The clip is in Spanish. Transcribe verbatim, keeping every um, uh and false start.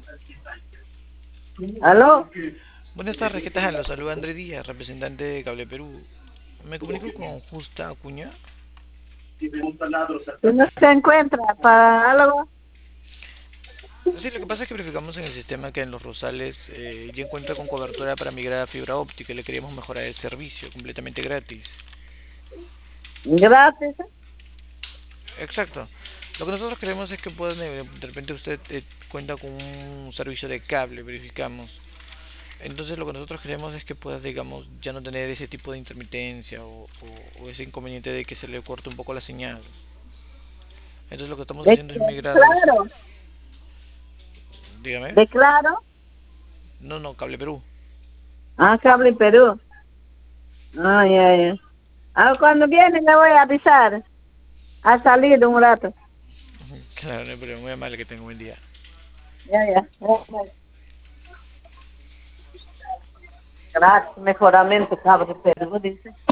¿Aló? Buenas tardes, ¿qué tal? Los saluda Andrés Díaz, representante de Cable Perú. Me comunico con Justa Acuña. Si no se encuentra para algo, Sí, lo que pasa es que verificamos en el sistema que en Los Rosales eh, ya encuentra con cobertura para migrar a fibra óptica y le queríamos mejorar el servicio completamente gratis. gratis. Exacto. Lo que nosotros queremos es que puedan, eh, de repente usted eh, cuenta con un servicio de cable, verificamos. Entonces lo que nosotros queremos es que puedas, digamos, ya no tener ese tipo de intermitencia o, o- o ese inconveniente de que se le corte un poco la señal. Entonces lo que estamos De, haciendo es migrar el... claro, Dígame. de claro. No, no, Cable Perú. Ah, Cable Perú. Ah, ya, ya. Ah, cuando viene le voy a avisar. Ha salido un rato. Claro, no hay problema. Muy amable, que tenga un buen día. Ya, ya. Gracias, mejoramiento, Cable Perú, dice.